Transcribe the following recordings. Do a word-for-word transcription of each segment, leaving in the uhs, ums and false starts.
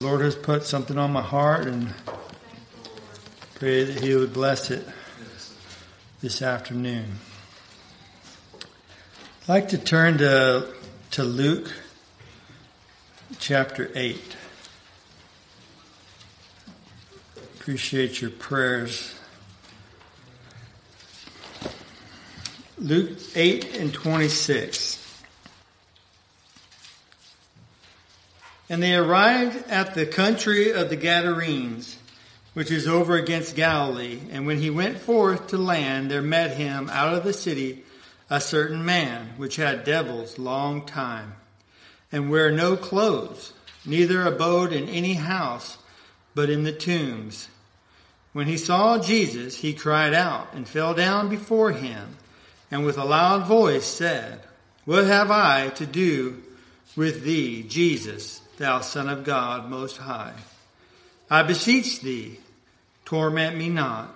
The Lord has put something on my heart, and pray that He would bless it this afternoon. I'd like to turn to, to Luke chapter eight. Appreciate your prayers. Luke eight and twenty-six. And they arrived at the country of the Gadarenes, which is over against Galilee. And when he went forth to land, there met him out of the city a certain man, which had devils long time, and wear no clothes, neither abode in any house, but in the tombs. When he saw Jesus, he cried out and fell down before him, and with a loud voice said, What have I to do with thee, Jesus, thou Son of God Most High? I beseech thee, torment me not.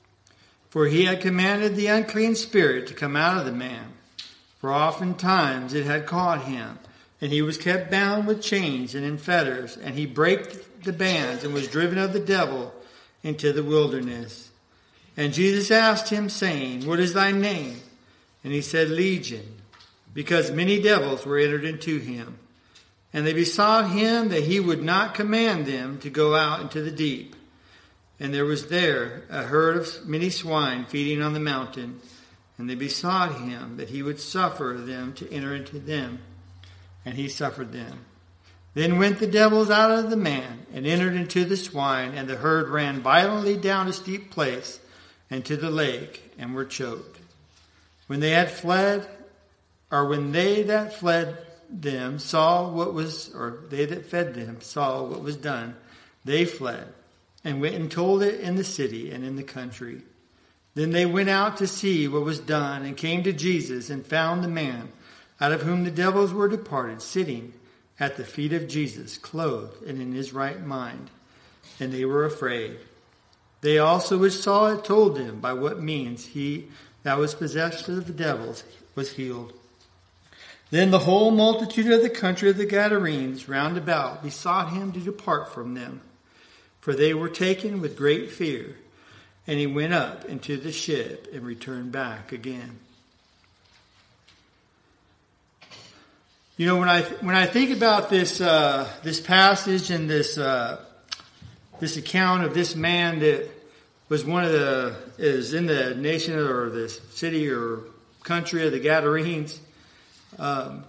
For he had commanded the unclean spirit to come out of the man. For oftentimes it had caught him, and he was kept bound with chains and in fetters, and he brake the bands and was driven of the devil into the wilderness. And Jesus asked him, saying, What is thy name? And he said, Legion, because many devils were entered into him. And they besought him that he would not command them to go out into the deep. And there was there a herd of many swine feeding on the mountain. And they besought him that he would suffer them to enter into them. And he suffered them. Then went the devils out of the man, and entered into the swine, and the herd ran violently down a steep place, and to the lake, and were choked. When they had fled, or when they that fled them saw what was, or they that fed them saw what was done, they fled, and went and told it in the city and in the country. Then they went out to see what was done, and came to Jesus, and found the man, out of whom the devils were departed, sitting at the feet of Jesus, clothed and in his right mind. And they were afraid. They also which saw it told them by what means he that was possessed of the devils was healed. Then the whole multitude of the country of the Gadarenes round about besought him to depart from them, for they were taken with great fear. And he went up into the ship and returned back again. You know, when I when I think about this uh, this passage and this uh, this account of this man that was one of the is in the nation or the city or country of the Gadarenes, um,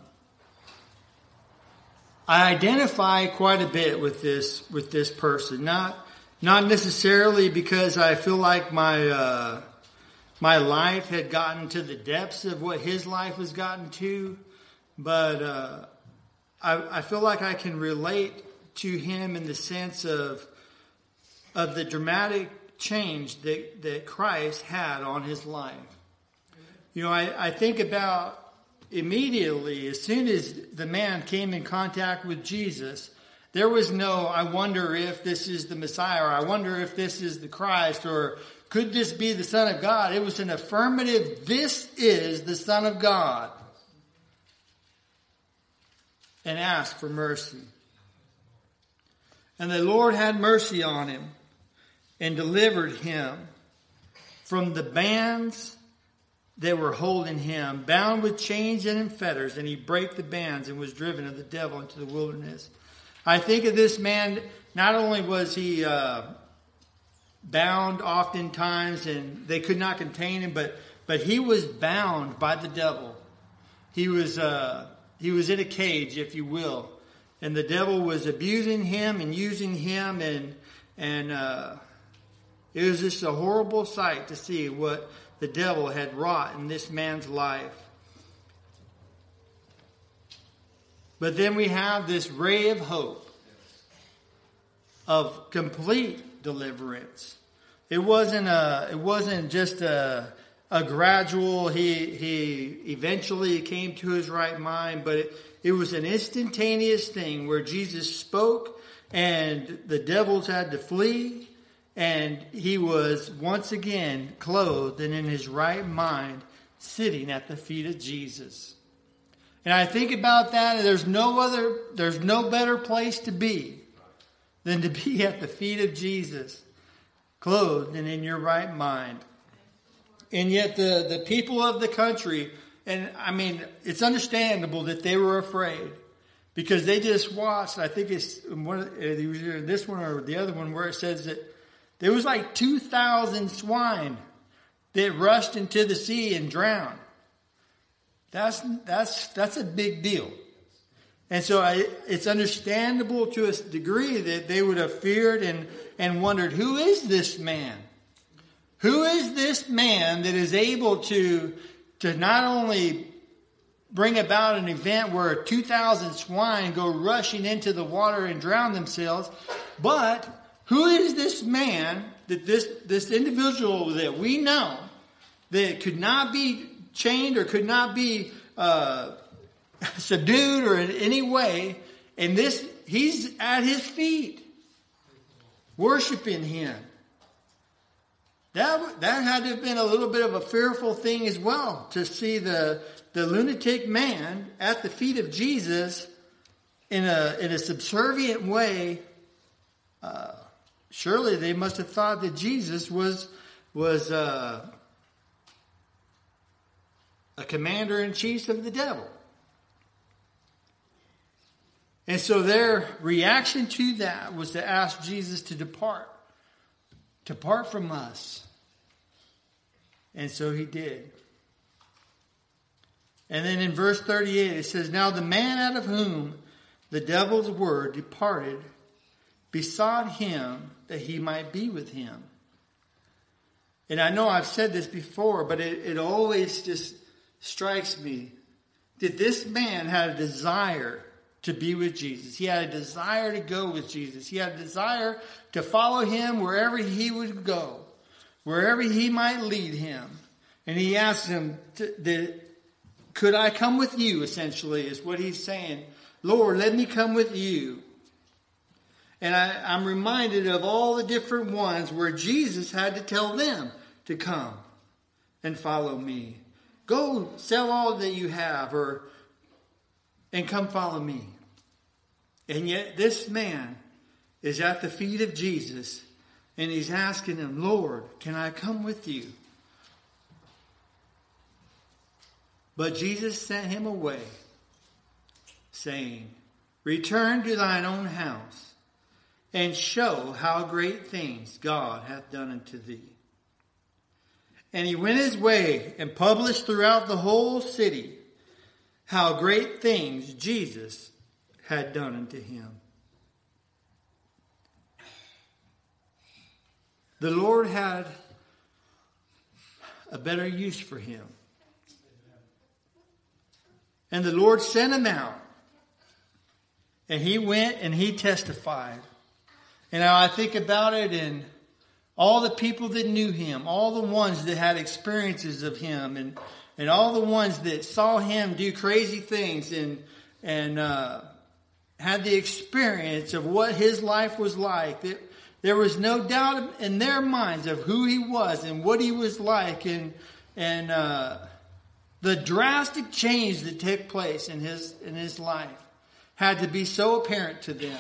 I identify quite a bit with this with this person. Not not necessarily because I feel like my uh, my life had gotten to the depths of what his life has gotten to. But uh, I, I feel like I can relate to him in the sense of of the dramatic change that, that Christ had on his life. You know, I, I think about immediately, as soon as the man came in contact with Jesus, there was no, I wonder if this is the Messiah, or I wonder if this is the Christ, or could this be the Son of God? It was an affirmative, this is the Son of God. And asked for mercy. And the Lord had mercy on him and delivered him from the bands that were holding him, bound with chains and in fetters, and he brake the bands and was driven of the devil into the wilderness. I think of this man, not only was he uh, bound oftentimes and they could not contain him, but, but he was bound by the devil. He was... Uh, He was in a cage, if you will, and the devil was abusing him and using him, and and uh, it was just a horrible sight to see what the devil had wrought in this man's life. But then we have this ray of hope of complete deliverance. It wasn't a. It wasn't just a. A gradual, he he eventually came to his right mind, but it, it was an instantaneous thing where Jesus spoke and the devils had to flee, and he was once again clothed and in his right mind, sitting at the feet of Jesus. And I think about that, and there's no other, there's no better place to be than to be at the feet of Jesus, clothed and in your right mind. And yet the, the people of the country, and I mean, it's understandable that they were afraid because they just watched, I think it's one, either this one or the other one, where it says that there was like two thousand swine that rushed into the sea and drowned. That's, that's, that's a big deal. And so I, it's understandable to a degree that they would have feared and, and wondered, who is this man? Who is this man that is able to, to not only bring about an event where two thousand swine go rushing into the water and drown themselves, but who is this man, that this, this individual that we know that could not be chained or could not be uh, subdued or in any way, and this, he's at his feet, worshiping him. That, that had to have been a little bit of a fearful thing as well, to see the, the lunatic man at the feet of Jesus in a, in a subservient way. Uh, surely they must have thought that Jesus was, was, uh, a commander-in-chief of the devil. And so their reaction to that was to ask Jesus to depart. Depart from us. And so he did. And then in verse thirty-eight it says, now the man out of whom the devil's word departed besought him that he might be with him. And I know I've said this before, but it, it always just strikes me that this man had a desire to be with Jesus. He had a desire to go with Jesus. He had a desire to follow him wherever he would go, wherever he might lead him. And he asked him, to, that, could I come with you, essentially, is what he's saying. Lord, let me come with you. And I, I'm reminded of all the different ones where Jesus had to tell them to come and follow me. Go sell all that you have, or and come follow me. And yet this man is at the feet of Jesus, and he's asking him, Lord, can I come with you? But Jesus sent him away, saying, return to thine own house, and show how great things God hath done unto thee. And he went his way and published throughout the whole city how great things Jesus had done unto him. The Lord had a better use for him. And the Lord sent him out. And he went and he testified. And now I think about it, and all the people that knew him, all the ones that had experiences of him, and, and all the ones that saw him do crazy things and, and, uh, had the experience of what his life was like. That there was no doubt in their minds of who he was and what he was like, and, and, uh, the drastic change that took place in his, in his life had to be so apparent to them.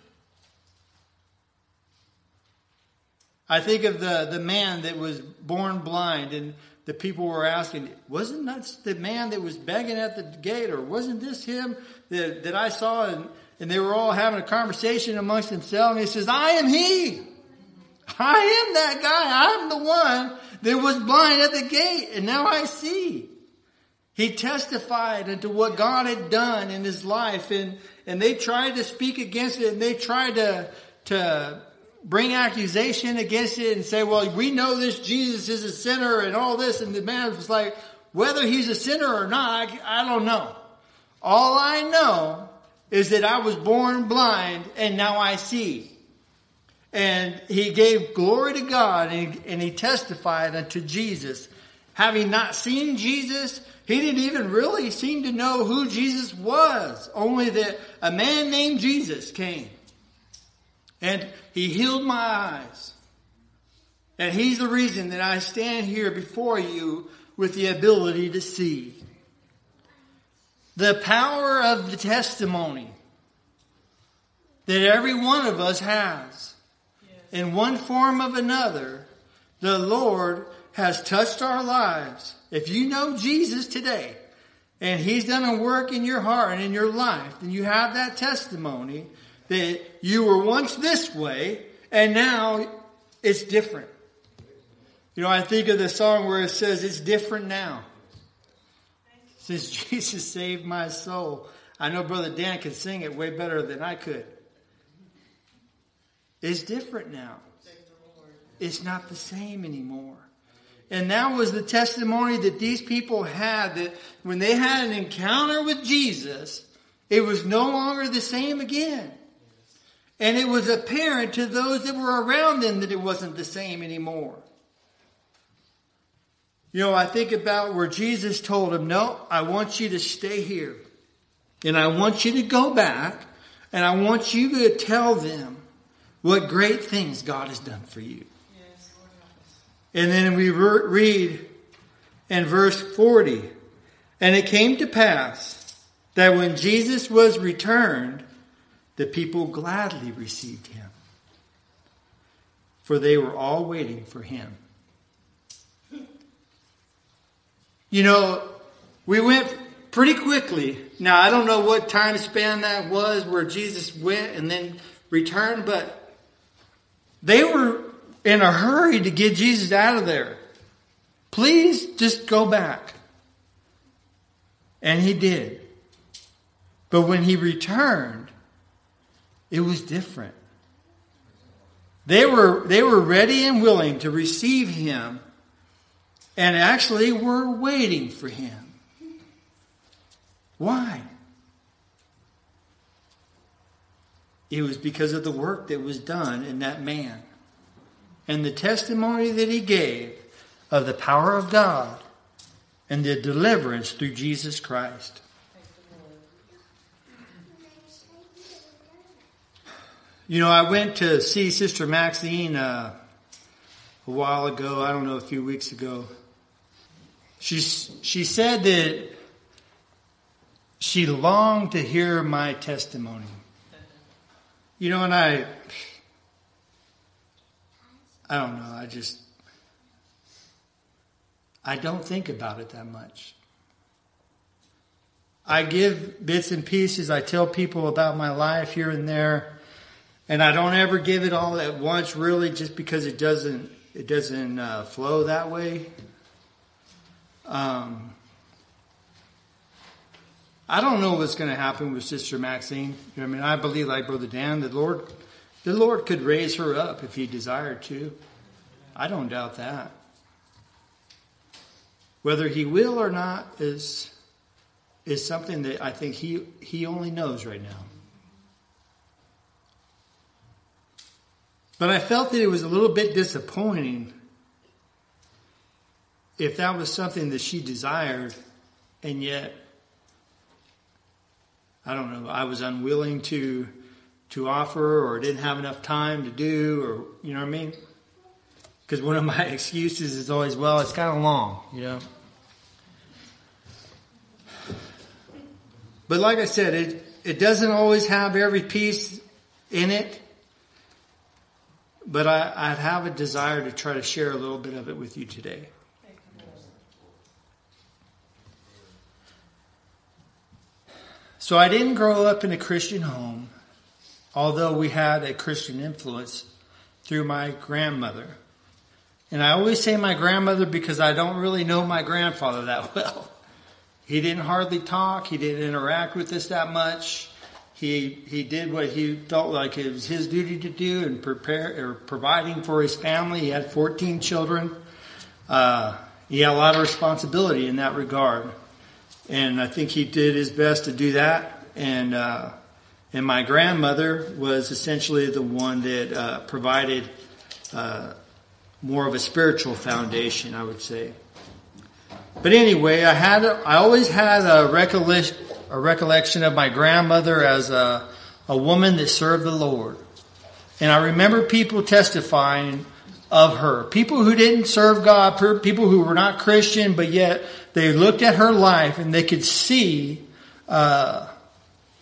I think of the, the man that was born blind, and the people were asking, wasn't that the man that was begging at the gate, or wasn't this him that, that I saw? And, and they were all having a conversation amongst themselves. And he says, I am he. I am that guy. I'm the one that was blind at the gate, and now I see. He testified unto what God had done in his life, and, and they tried to speak against it, and they tried to, to bring accusation against it and say, well, we know this Jesus is a sinner and all this. And the man was like, whether he's a sinner or not, I, I don't know. All I know is that I was born blind and now I see. And he gave glory to God, and he, and he testified unto Jesus. Having not seen Jesus, he didn't even really seem to know who Jesus was. Only that a man named Jesus came. And he healed my eyes. And he's the reason that I stand here before you with the ability to see. The power of the testimony that every one of us has. In one form or another, the Lord has touched our lives. If you know Jesus today, and He's done a work in your heart and in your life, then you have that testimony that you were once this way, and now it's different. You know, I think of the song where it says, it's different now. Since Jesus saved my soul. I know Brother Dan can sing it way better than I could. It's different now. It's not the same anymore. And that was the testimony that these people had, that when they had an encounter with Jesus, it was no longer the same again. And it was apparent to those that were around them that it wasn't the same anymore. You know, I think about where Jesus told him, no, I want you to stay here. And I want you to go back. And I want you to tell them what great things God has done for you. Yes, Lord. And then we re- read in verse forty. And it came to pass that when Jesus was returned, the people gladly received him. For they were all waiting for him. You know, we went pretty quickly. Now, I don't know what time span that was where Jesus went and then returned, but they were in a hurry to get Jesus out of there. Please just go back. And he did. But when he returned, it was different. They were, they were ready and willing to receive him. And actually were waiting for him. Why? It was because of the work that was done in that man. And the testimony that he gave of the power of God and the deliverance through Jesus Christ. You know, I went to see Sister Maxine uh, a while ago. I don't know, a few weeks ago. She, she said that she longed to hear my testimony. You know, and I, I don't know, I just, I don't think about it that much. I give bits and pieces. I tell people about my life here and there. And I don't ever give it all at once, really, just because it doesn't, it doesn't uh, flow that way. Um, I don't know what's going to happen with Sister Maxine. You know, I mean, I believe, like Brother Dan, the Lord, the Lord could raise her up if He desired to. I don't doubt that. Whether He will or not is is something that I think He He only knows right now. But I felt that it was a little bit disappointing if that was something that she desired, and yet, I don't know, I was unwilling to to offer, or didn't have enough time to do, or, you know what I mean? Because one of my excuses is always, well, it's kind of long, you know? But like I said, it, it doesn't always have every piece in it. But I, I'd have a desire to try to share a little bit of it with you today. So I didn't grow up in a Christian home, although we had a Christian influence through my grandmother. And I always say my grandmother because I don't really know my grandfather that well. He didn't hardly talk. He didn't interact with us that much. He he did what he felt like it was his duty to do and prepare or providing for his family. He had fourteen children. Uh, he had a lot of responsibility in that regard. And I think he did his best to do that. And uh, and my grandmother was essentially the one that uh, provided uh, more of a spiritual foundation, I would say. But anyway, I had a, I always had a recollection a recollection of my grandmother as a a woman that served the Lord. And I remember people testifying of her. People who didn't serve God, people who were not Christian, but yet they looked at her life and they could see uh,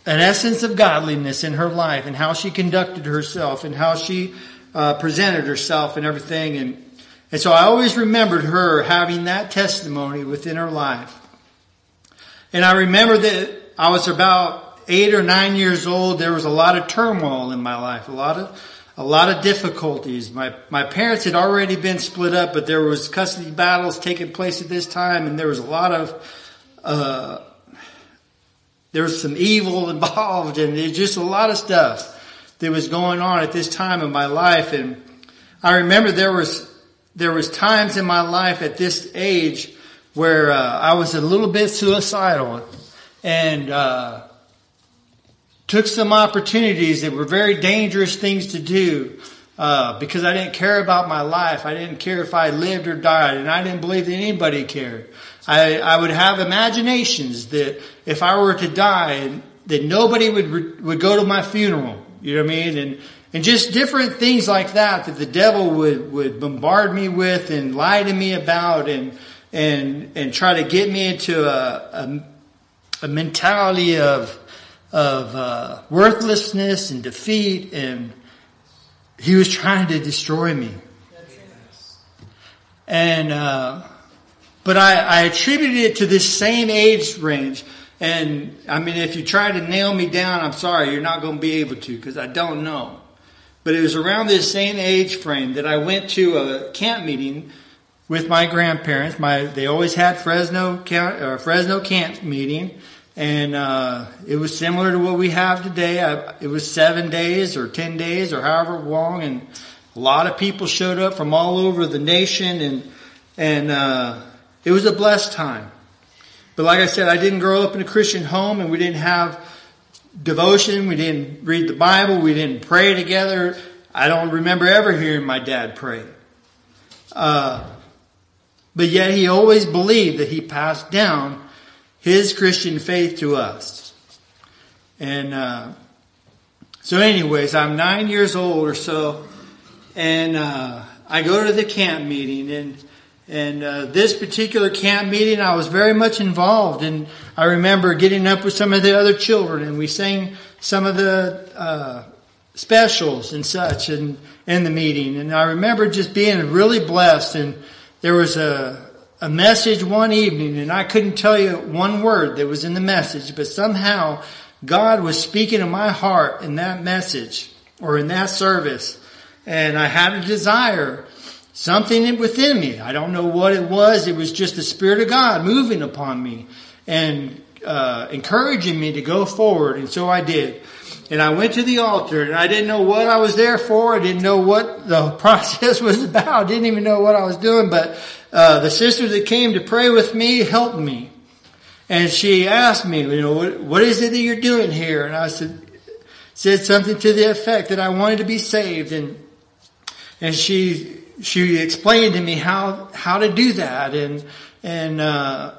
an essence of godliness in her life and how she conducted herself and how she uh, presented herself and everything. And, and so I always remembered her having that testimony within her life. And I remember that I was about eight or nine years old. There was a lot of turmoil in my life, a lot of a lot of difficulties. My my parents had already been split up, but there was custody battles taking place at this time, and there was a lot of uh there was some evil involved, and there's just a lot of stuff that was going on at this time in my life. And I remember there was there was times in my life at this age where uh, I was a little bit suicidal and uh took some opportunities that were very dangerous things to do uh because I didn't care about my life. I didn't care if I lived or died, and I didn't believe that anybody cared. I, I would have imaginations that if I were to die, that nobody would would go to my funeral. You know what I mean? And and just different things like that that the devil would would bombard me with and lie to me about, and and and try to get me into a a, a mentality of of uh worthlessness and defeat, and he was trying to destroy me. And uh but I, I attributed it to this same age range. And I mean, if you try to nail me down, I'm sorry, you're not going to be able to, because I don't know. But it was around this same age frame that I went to a camp meeting with my grandparents. My they always had Fresno camp, or Fresno camp meeting, and uh it was similar to what we have today. I, it was seven days or ten days or however long, and a lot of people showed up from all over the nation, and and uh it was a blessed time. But like I said, I didn't grow up in a Christian home, and we didn't have devotion. We didn't read the Bible. We didn't pray together. I don't remember ever hearing my dad pray. Uh, but yet he always believed that he passed down his Christian faith to us. And uh, so anyways, I'm nine years old or so, and uh, I go to the camp meeting, and And uh, this particular camp meeting, I was very much involved. And I remember getting up with some of the other children, and we sang some of the uh, specials and such in, in the meeting. And I remember just being really blessed. And there was a, a message one evening, and I couldn't tell you one word that was in the message, but somehow God was speaking to my heart in that message or in that service. And I had a desire, something within me. I don't know what it was. It was just the Spirit of God moving upon me and uh encouraging me to go forward. And so I did. And I went to the altar, and I didn't know what I was there for. I didn't know what the process was about. I didn't even know what I was doing. But uh the sister that came to pray with me helped me. And she asked me, you know, what, what is it that you're doing here? And I said, said something to the effect that I wanted to be saved. And and she She explained to me how, how to do that, and, and, uh,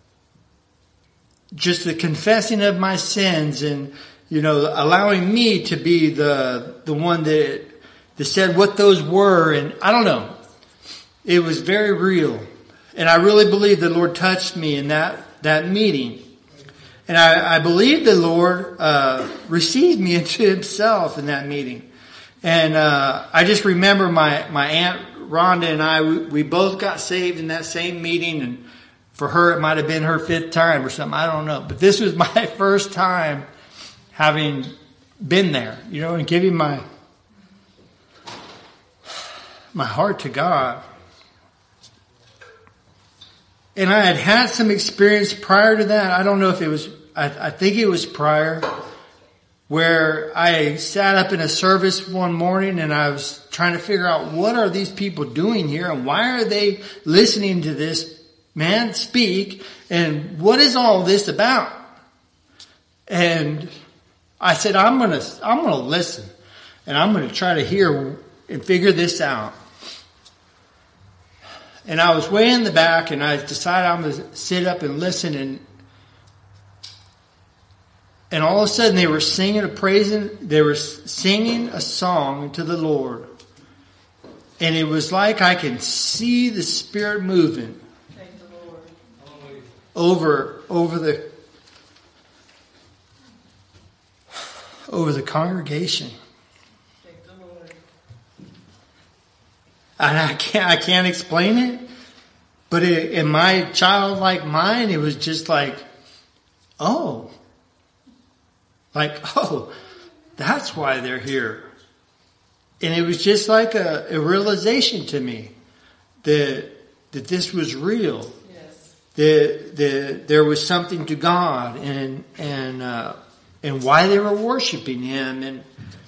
just the confessing of my sins, and, you know, allowing me to be the, the one that, that said what those were. And I don't know. It was very real. And I really believe the Lord touched me in that, that meeting. And I, I believe the Lord, uh, received me into himself in that meeting. And, uh, I just remember my, my aunt, Rhonda, and I, we, we both got saved in that same meeting, and for her it might have been her fifth time or something, I don't know. But this was my first time having been there, you know, and giving my my heart to God. And I had had some experience prior to that. I don't know if it was, I, I think it was prior, where I sat up in a service one morning, and I was trying to figure out, what are these people doing here, and why are they listening to this man speak, and what is all this about? And I said, I'm gonna, I'm gonna listen, and I'm gonna try to hear and figure this out. And I was way in the back, and I decided I'm gonna sit up and listen, and And all of a sudden they were singing a praising, they were singing a song to the Lord. And it was like I can see the Spirit moving. Thank the Lord. Over, over the, over the congregation. And I can't, I can't explain it, but it, in my childlike mind, it was just like, oh, like, oh, that's why they're here. And it was just like a, a realization to me that, that this was real. Yes. That, that there was something to God and, and, uh, and why they were worshiping Him. And,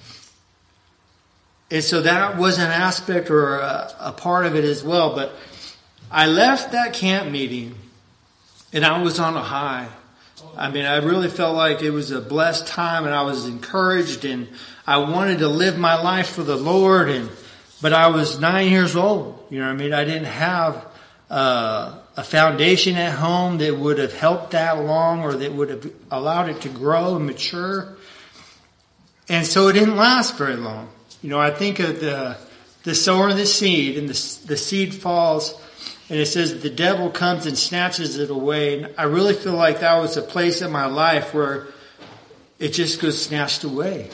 and so that was an aspect or a, a part of it as well. But I left that camp meeting and I was on a high. I mean, I really felt like it was a blessed time and I was encouraged and I wanted to live my life for the Lord. And, but I was nine years old. You know what I mean? I didn't have, uh, a foundation at home that would have helped that along or that would have allowed it to grow and mature. And so it didn't last very long. You know, I think of the, the sower of the seed and the, the seed falls and it says the devil comes and snatches it away. And I really feel like that was a place in my life where it just goes snatched away.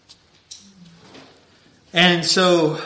And so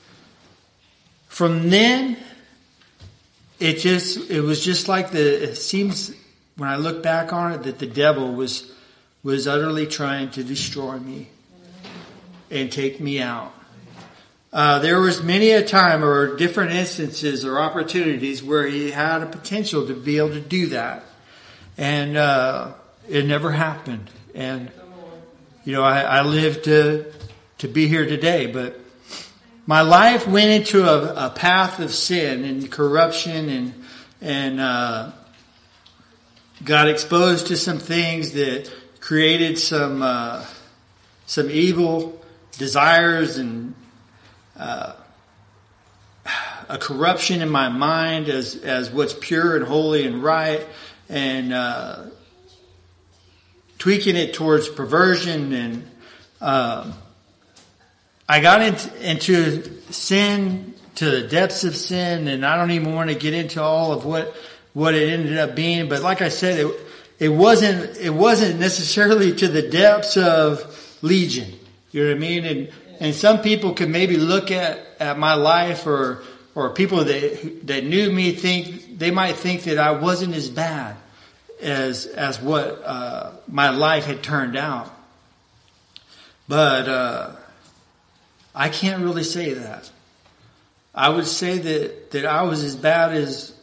from then, it just, it was just like the, it seems when I look back on it that the devil was, was utterly trying to destroy me and take me out. Uh, there was many a time or different instances or opportunities where he had a potential to be able to do that. And, uh, it never happened. And, you know, I, I lived to, to be here today, but my life went into a, a path of sin and corruption and, and, uh, got exposed to some things that created some, uh, some evil desires and, Uh, a corruption in my mind as, as what's pure and holy and right and, uh, tweaking it towards perversion. And, uh, I got into, into sin, to the depths of sin, and I don't even want to get into all of what, what it ended up being. But like I said, it, it wasn't, it wasn't necessarily to the depths of Legion. You know what I mean? And, And some people could maybe look at, at my life or, or people that, that knew me think, they might think that I wasn't as bad as, as what, uh, my life had turned out. But, uh, I can't really say that. I would say that, that I was as bad as,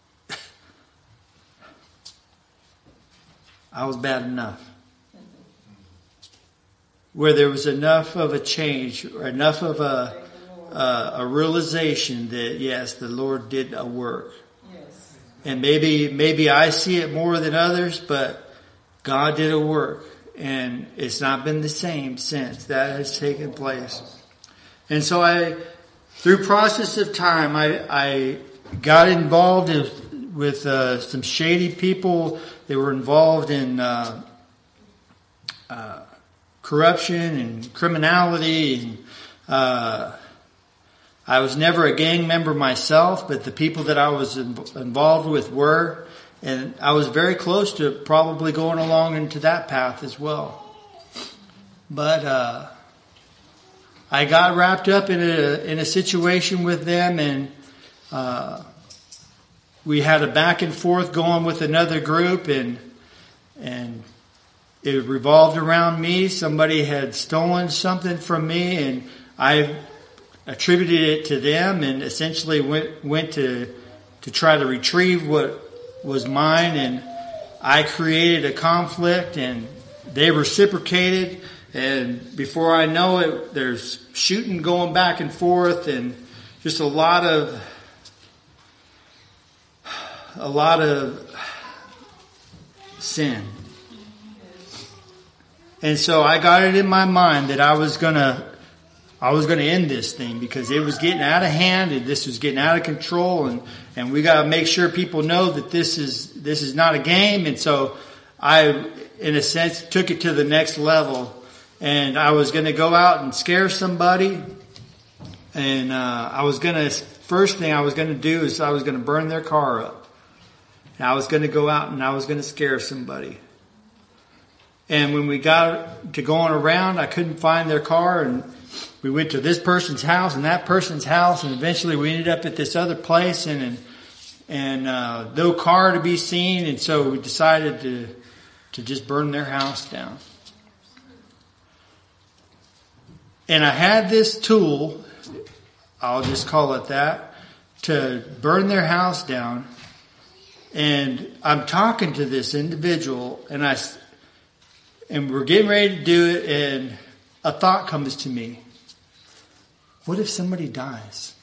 I was bad enough. Where there was enough of a change or enough of a, uh, a realization that yes, the Lord did a work. Yes. And maybe, maybe I see it more than others, but God did a work and it's not been the same since that has taken place. And so I, through process of time, I, I got involved with, with uh, some shady people. They were involved in, uh, uh, corruption and criminality, and uh I was never a gang member myself, but the people that I was involved with were, and I was very close to probably going along into that path as well. But uh I got wrapped up in a in a situation with them, and uh we had a back and forth going with another group, and and it revolved around me. Somebody had stolen something from me and I attributed it to them and essentially went, went to, to try to retrieve what was mine. And I created a conflict and they reciprocated. And before I know it, there's shooting going back and forth and just a lot of, a lot of sin. And so I got it in my mind that I was gonna, I was gonna end this thing because it was getting out of hand and this was getting out of control, and, and we gotta make sure people know that this is, this is not a game. And so I, in a sense, took it to the next level, and I was gonna go out and scare somebody, and, uh, I was gonna, first thing I was gonna do is I was gonna burn their car up. And I was gonna go out and I was gonna scare somebody. And when we got to going around, I couldn't find their car, and we went to this person's house and that person's house, and eventually we ended up at this other place, and and, and uh, no car to be seen, and so we decided to to just burn their house down. And I had this tool, I'll just call it that, to burn their house down. And I'm talking to this individual, and I, and we're getting ready to do it, and a thought comes to me. What if somebody dies?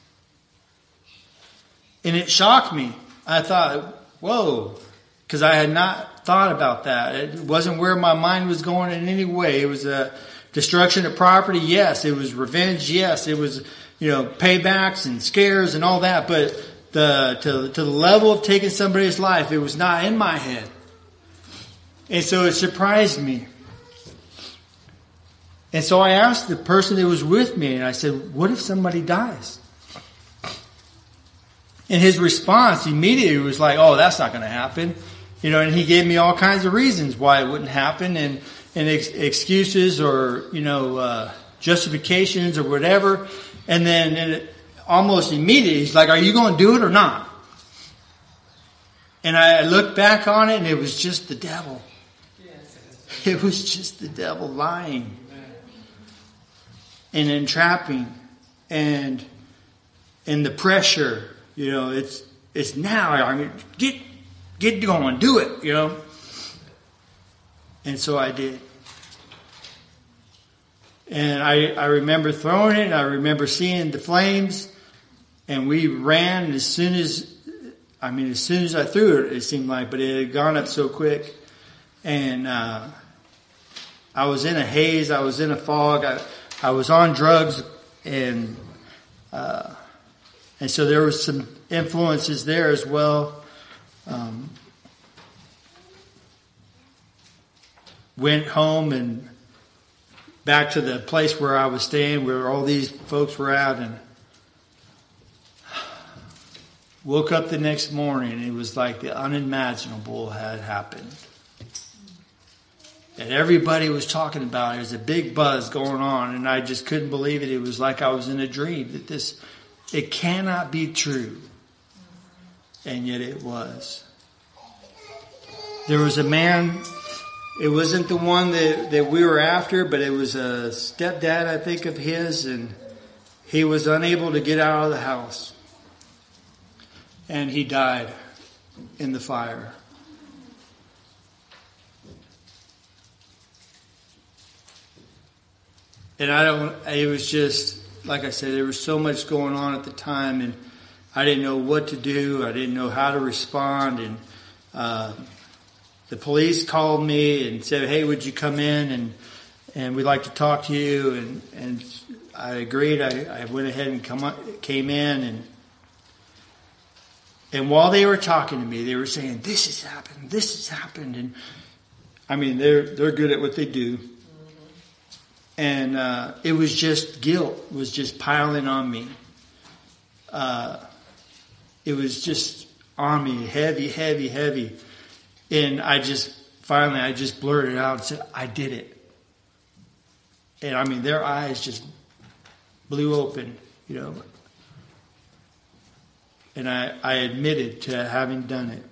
And it shocked me. I thought, whoa, because I had not thought about that. It wasn't where my mind was going in any way. It was a destruction of property, yes. It was revenge, yes. It was, you know, paybacks and scares and all that. But the to, to the level of taking somebody's life, it was not in my head. And so it surprised me. And so I asked the person that was with me, and I said, what if somebody dies? And his response immediately was like, oh, that's not going to happen. You know, and he gave me all kinds of reasons why it wouldn't happen, and, and ex- excuses or, you know, uh, justifications or whatever. And then and it, almost immediately, he's like, are you going to do it or not? And I looked back on it, and it was just the devil. It was just the devil lying and entrapping, and and the pressure. You know, it's it's now. I mean, get get going, do it. You know, and so I did. And I I remember throwing it. And I remember seeing the flames, and we ran as soon as I mean as soon as I threw it. It seemed like, but it had gone up so quick, and uh, I was in a haze. I was in a fog. I, I was on drugs, and uh, and so there was some influences there as well. Um, went home and back to the place where I was staying, where all these folks were at, and woke up the next morning, and it was like the unimaginable had happened. And everybody was talking about it. There was a big buzz going on, and I just couldn't believe it. It was like I was in a dream. That this, it cannot be true. And yet it was. There was a man, it wasn't the one that, that we were after, but it was a stepdad, I think, of his, and he was unable to get out of the house. And he died in the fire. And I don't, it was just, like I said, there was so much going on at the time, and I didn't know what to do. I didn't know how to respond. And uh, the police called me and said, hey, would you come in? And and we'd like to talk to you. And, and I agreed. I, I went ahead and come up, came in. And and while they were talking to me, they were saying, this has happened, this has happened. And I mean, they're they're good at what they do. And uh, it was just guilt was just piling on me. Uh, it was just on me, heavy, heavy, heavy. And I just, finally, I just blurted out and said, I did it. And I mean, their eyes just blew open, you know. And I, I admitted to having done it.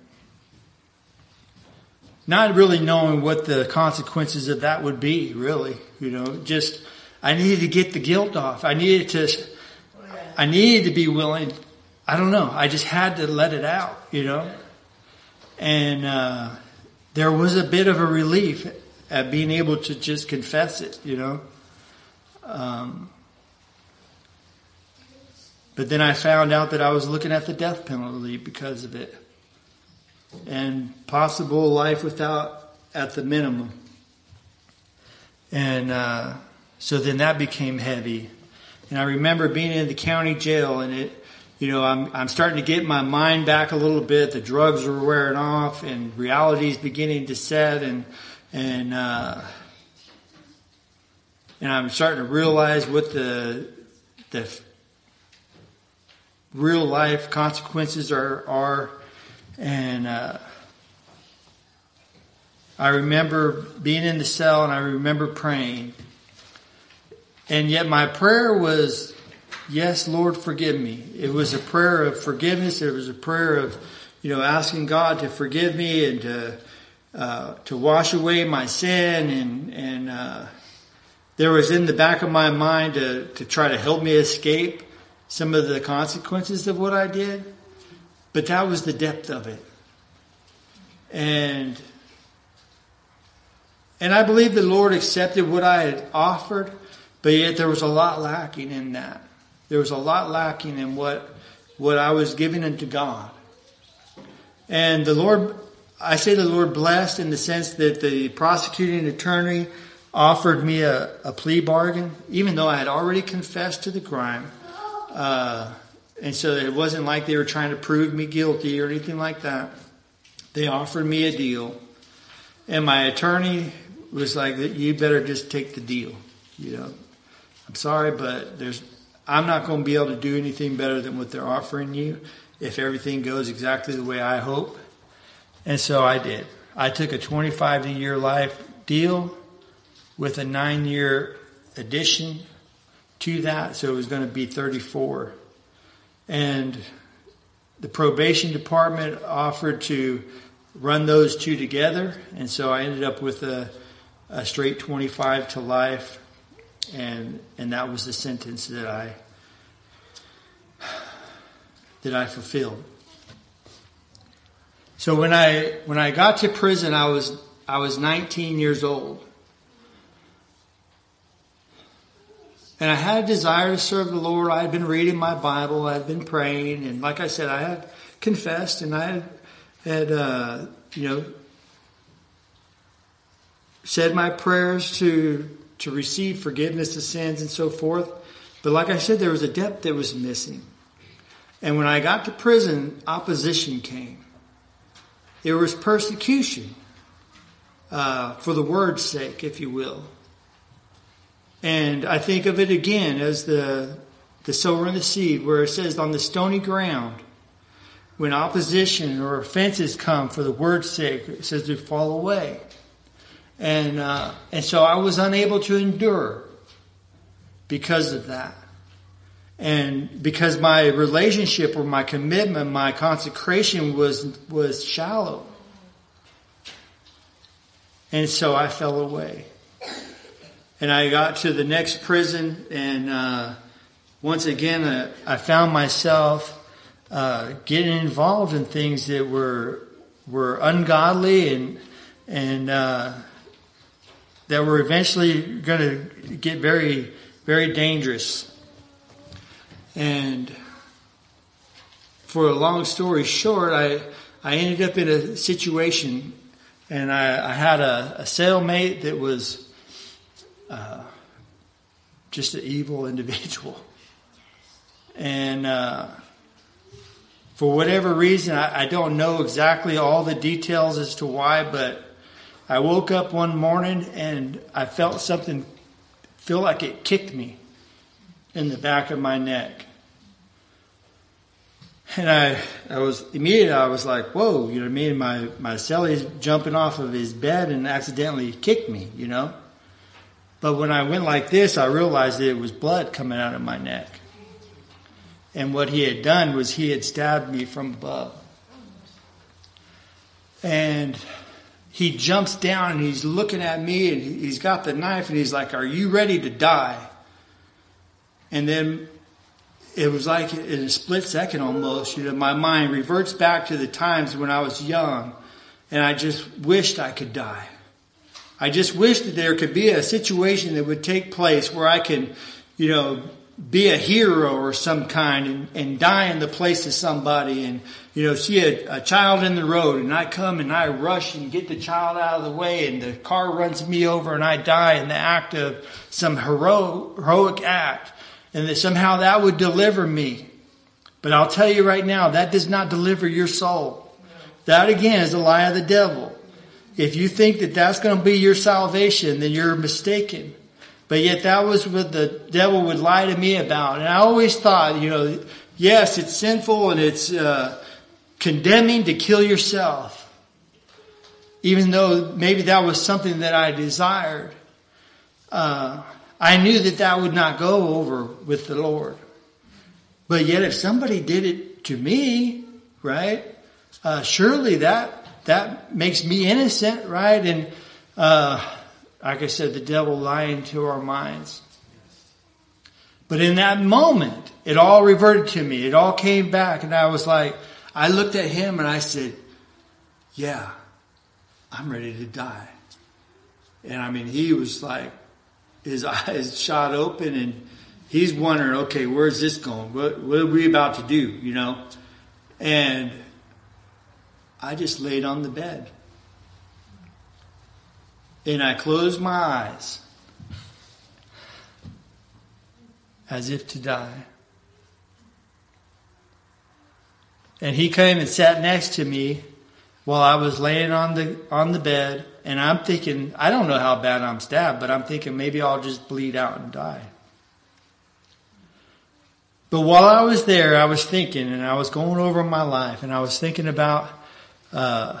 Not really knowing what the consequences of that would be, really. You know, just, I needed to get the guilt off. I needed to, I needed to be willing. I don't know. I just had to let it out, you know. And uh, there was a bit of a relief at being able to just confess it, you know. Um, but then I found out that I was looking at the death penalty because of it. And possible life without at the minimum. And uh, so then that became heavy. And I remember being in the county jail, and it, you know, I'm I'm starting to get my mind back a little bit. The drugs were wearing off, and reality's beginning to set, and and uh, and I'm starting to realize what the the real life consequences are are. And uh, I remember being in the cell and I remember praying. And yet my prayer was, yes, Lord, forgive me. It was a prayer of forgiveness. It was a prayer of, you know, asking God to forgive me and to, uh, to wash away my sin. And, and, uh, there was in the back of my mind to, to try to help me escape some of the consequences of what I did. But that was the depth of it. And, and I believe the Lord accepted what I had offered, but yet there was a lot lacking in that. There was a lot lacking in what, what I was giving unto God. And the Lord, I say the Lord blessed in the sense that the prosecuting attorney offered me a, a plea bargain, even though I had already confessed to the crime. Uh, and so it wasn't like they were trying to prove me guilty or anything like that. They offered me a deal. And my attorney was like, you better just take the deal. You know, I'm sorry, but there's, I'm not going to be able to do anything better than what they're offering you if everything goes exactly the way I hope. And so I did. I took a twenty-five year life deal with a nine year addition to that. So it was going to be thirty-four. And the probation department offered to run those two together. And so I ended up with a, a straight twenty-five to life. And, and that was the sentence that I, that I fulfilled. So when I, when I got to prison, I was, I was nineteen years old. And I had a desire to serve the Lord. I had been reading my Bible. I had been praying. And like I said, I had confessed and I had, had, uh, you know, said my prayers to, to receive forgiveness of sins and so forth. But like I said, there was a depth that was missing. And when I got to prison, opposition came. There was persecution, uh, for the word's sake, if you will. And I think of it again as the, the sower and the seed, where it says on the stony ground, when opposition or offenses come for the word's sake, it says to fall away. And, uh, and so I was unable to endure because of that. And because my relationship or my commitment, my consecration was, was shallow. And so I fell away. And I got to the next prison and, uh, once again, uh, I found myself, uh, getting involved in things that were, were ungodly and, and, uh, that were eventually going to get very, very dangerous. And for a long story short, I, I ended up in a situation and I, I had a, a cellmate that was, uh, just an evil individual. And, uh, for whatever reason, I, I don't know exactly all the details as to why, but I woke up one morning and I felt something, feel like it kicked me in the back of my neck. And I, I was immediately, I was like, whoa, you know what I mean? My, my celly's jumping off of his bed and accidentally kicked me, you know? But when I went like this, I realized that it was blood coming out of my neck. And what he had done was he had stabbed me from above. And he jumps down and he's looking at me and he's got the knife and he's like, are you ready to die? And then it was like in a split second almost, you know, my mind reverts back to the times when I was young and I just wished I could die. I just wished that there could be a situation that would take place where I can, you know, be a hero or some kind and, and die in the place of somebody and, you know, see a, a child in the road and I come and I rush and get the child out of the way and the car runs me over and I die in the act of some hero, heroic act and that somehow that would deliver me. But I'll tell you right now, that does not deliver your soul. That again is a lie of the devil. If you think that that's going to be your salvation, then you're mistaken. But yet that was what the devil would lie to me about. And I always thought, you know, yes, it's sinful and it's uh, condemning to kill yourself. even though maybe that was something that I desired, uh, I knew that that would not go over with the Lord. But yet if somebody did it to me, right, uh, surely that, that makes me innocent, right? And, uh, like I said, the devil lying to our minds. But in that moment, it all reverted to me. It all came back, and I was like, I looked at him and I said, yeah, I'm ready to die. And I mean, he was like, his eyes shot open, and he's wondering, okay, where's this going? What, what are we about to do, you know? And I just laid on the bed. And I closed my eyes as if to die. And he came and sat next to me while I was laying on the on the bed. And I'm thinking, I don't know how bad I'm stabbed, but I'm thinking maybe I'll just bleed out and die. But while I was there, I was thinking, and I was going over my life, and I was thinking about uh,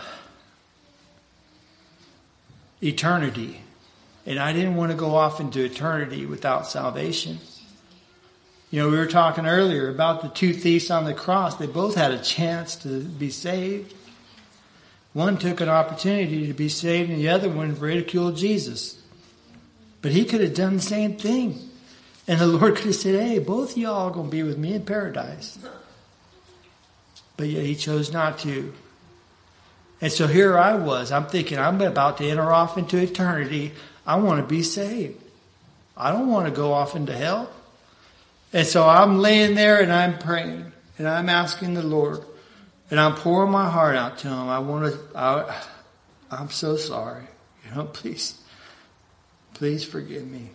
eternity. And I didn't want to go off into eternity without salvation. You know, we were talking earlier about the two thieves on the cross. They both had a chance to be saved. One took an opportunity to be saved, and the other one ridiculed Jesus. But he could have done the same thing. And the Lord could have said, hey, both of y'all are going to be with me in paradise. But yet he chose not to. And so here I was. I'm thinking, I'm about to enter off into eternity. I want to be saved. I don't want to go off into hell. And so I'm laying there and I'm praying. And I'm asking the Lord. And I'm pouring my heart out to him. I want to, I, I'm so sorry. You know, please, please forgive me.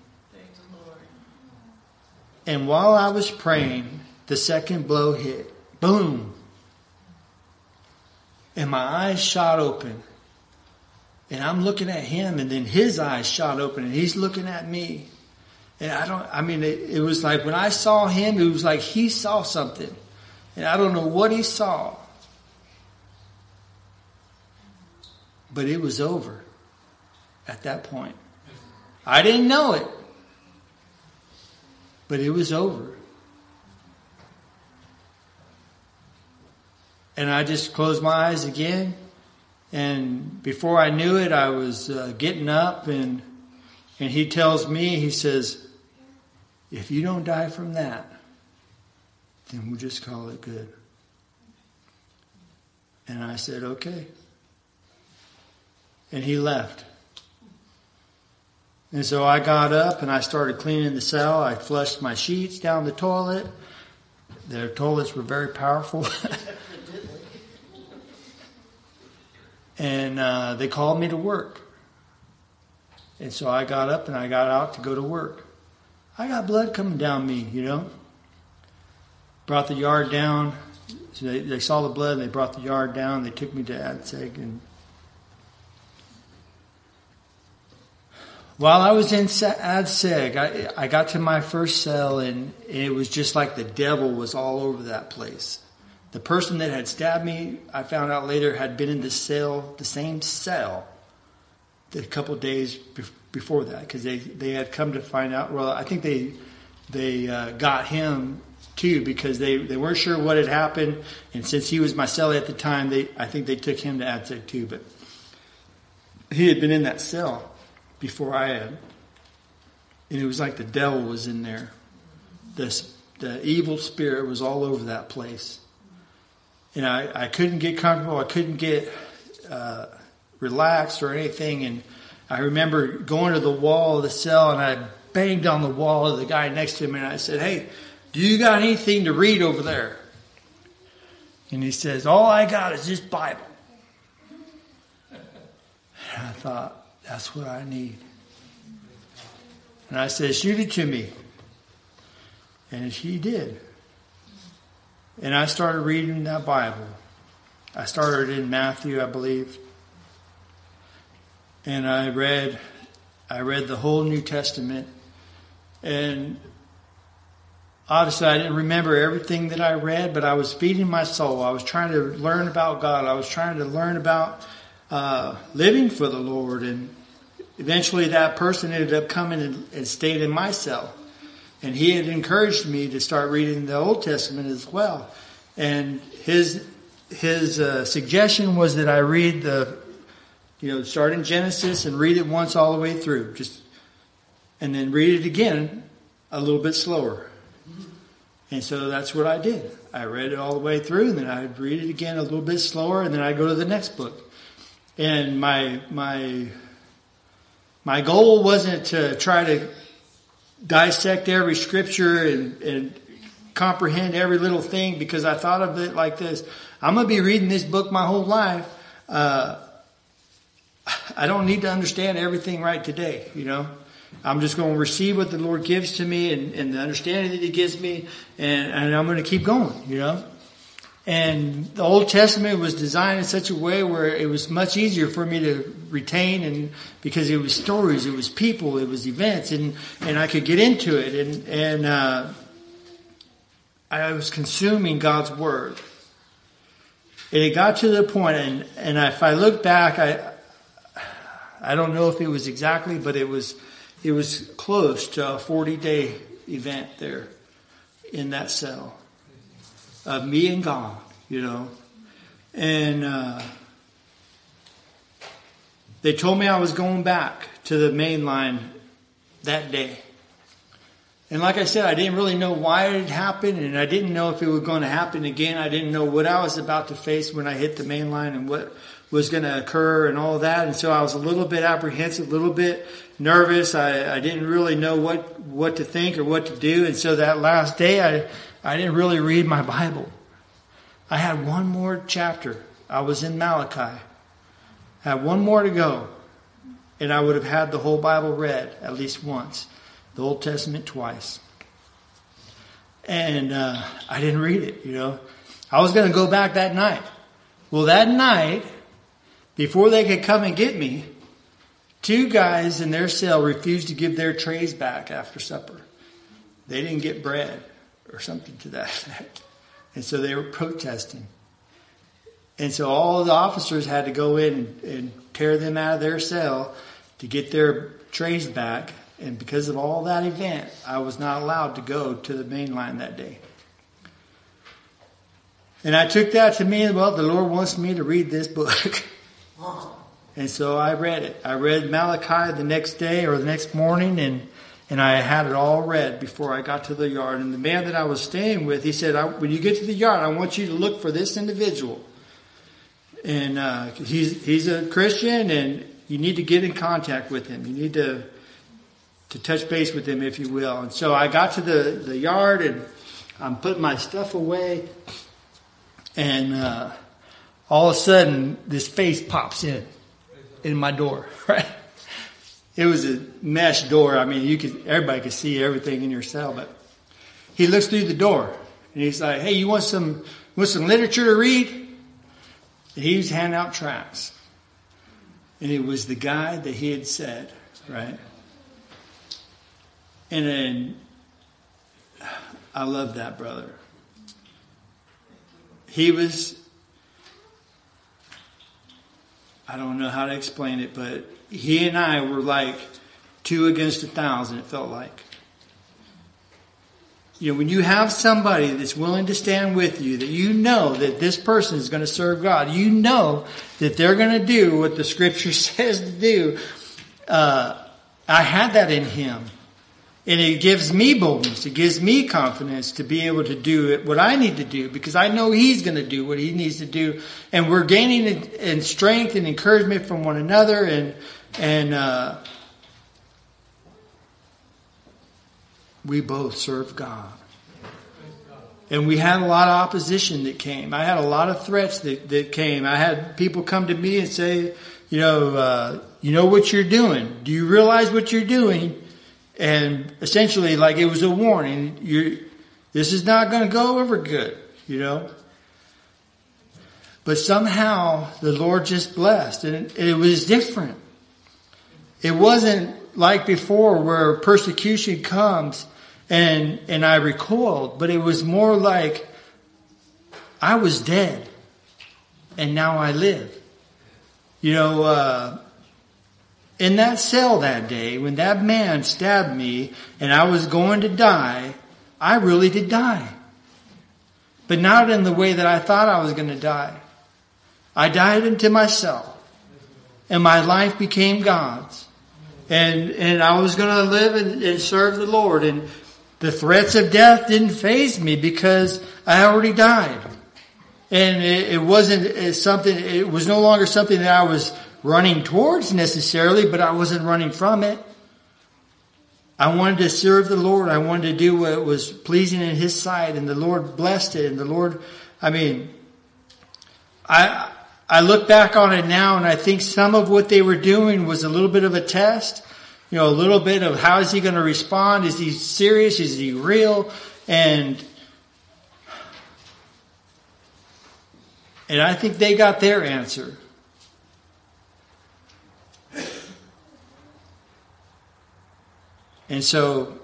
And while I was praying, the second blow hit. Boom. And my eyes shot open. And I'm looking at him, and then his eyes shot open, and he's looking at me. And I don't, I mean, it, it was like when I saw him, it was like he saw something. And I don't know what he saw. But it was over at that point. I didn't know it. But it was over. And I just closed my eyes again. And before I knew it, I was uh, getting up. And, and he tells me, he says, if you don't die from that, then we'll just call it good. And I said, okay. And he left. And so I got up and I started cleaning the cell. I flushed my sheets down the toilet. Their toilets were very powerful. And uh, they called me to work. And so I got up and I got out to go to work. I got blood coming down me, you know. Brought the yard down. So they, they saw the blood and they brought the yard down. They took me to AdSeg. And while I was in AdSeg, I, I got to my first cell, and it was just like the devil was all over that place. The person that had stabbed me, I found out later, had been in the cell, the same cell, a couple of days before that, because they, they had come to find out. Well, I think they they uh, got him too, because they, they weren't sure what had happened, and since he was my cellie at the time, they I think they took him to AdSeg too. But he had been in that cell before I had, and it was like the devil was in there. The the evil spirit was all over that place. And I, I couldn't get comfortable. I couldn't get uh, relaxed or anything. And I remember going to the wall of the cell, and I banged on the wall of the guy next to me, and I said, hey, do you got anything to read over there? And he says, all I got is just Bible. And I thought, that's what I need. And I said, shoot it to me. And he did. And I started reading that Bible. I started in Matthew, I believe. And I read, I read the whole New Testament. And obviously I didn't remember everything that I read, but I was feeding my soul. I was trying to learn about God. I was trying to learn about uh, living for the Lord. And eventually that person ended up coming and, and stayed in my cell. And he had encouraged me to start reading the Old Testament as well. And his his uh, suggestion was that I read the, you know, start in Genesis and read it once all the way through. Just, and then read it again a little bit slower. And so that's what I did. I read it all the way through, and then I'd read it again a little bit slower, and then I'd go to the next book. And my my my goal wasn't to try to dissect every scripture and, and comprehend every little thing, because I thought of it like this. I'm going to be reading this book my whole life. Uh, I don't need to understand everything right today, you know. I'm just going to receive what the Lord gives to me and, and the understanding that He gives me, and, and I'm going to keep going, you know. And the Old Testament was designed in such a way where it was much easier for me to retain, and because it was stories, it was people, it was events, and, and I could get into it, and, and uh, I was consuming God's Word. And it got to the point, and, and if I look back, I I don't know if it was exactly, but it was it was close to a forty-day event there in that cell of me and God, you know. And uh, they told me I was going back to the main line that day. And like I said, I didn't really know why it had happened, and I didn't know if it was going to happen again. I didn't know what I was about to face when I hit the main line and what was going to occur and all of that. And so I was a little bit apprehensive, a little bit nervous. I, I didn't really know what, what to think or what to do. And so that last day, I, I didn't really read my Bible. I had one more chapter. I was in Malachi. I had one more to go, and I would have had the whole Bible read at least once. The Old Testament twice. And uh, I didn't read it, you know. I was going to go back that night. Well, that night, before they could come and get me, two guys in their cell refused to give their trays back after supper. They didn't get bread or something to that effect. And so they were protesting. And so all of the officers had to go in and, and tear them out of their cell to get their trays back. And because of all that event, I was not allowed to go to the main line that day. And I took that to mean, well, the Lord wants me to read this book. And so I read it. I read Malachi the next day or the next morning, and, and I had it all read before I got to the yard. And the man that I was staying with, he said, I, when you get to the yard, I want you to look for this individual. And uh, he's he's a Christian, and you need to get in contact with him. You need to... to touch base with him, if you will. And so I got to the, the yard, and I'm putting my stuff away, and uh, all of a sudden this face pops in in my door, right? It was a mesh door. I mean, you could everybody could see everything in your cell, but he looks through the door and he's like, "Hey, you want some want some literature to read?" And he was handing out tracts, and it was the guy that he had said, right? And then, I love that brother. He was, I don't know how to explain it, but he and I were like two against a thousand, it felt like. You know, when you have somebody that's willing to stand with you, that you know that this person is going to serve God, you know that they're going to do what the Scripture says to do. Uh, I had that in him. And it gives me boldness. It gives me confidence to be able to do it, what I need to do, because I know he's going to do what he needs to do. And we're gaining in strength and encouragement from one another. And, and, uh, we both serve God. And we had a lot of opposition that came. I had a lot of threats that, that came. I had people come to me and say, you know, uh, you know what you're doing. Do you realize what you're doing? And essentially, like, it was a warning. You're, this is not going to go over good, you know. But somehow the Lord just blessed, and it, it was different. It wasn't like before where persecution comes and and I recoiled, but it was more like I was dead and now I live. You know, uh, in that cell that day, when that man stabbed me and I was going to die, I really did die. But not in the way that I thought I was going to die. I died into myself. And my life became God's. And and I was going to live and, and serve the Lord. And the threats of death didn't faze me because I already died. And it, it wasn't something, it was no longer something that I was running towards necessarily, but I wasn't running from it. I wanted to serve the Lord. I wanted to do what was pleasing in His sight, and the Lord blessed it. And the Lord, I mean, I I look back on it now, and I think some of what they were doing was a little bit of a test. You know, a little bit of how is he going to respond? Is he serious? Is he real? And and I think they got their answer. And so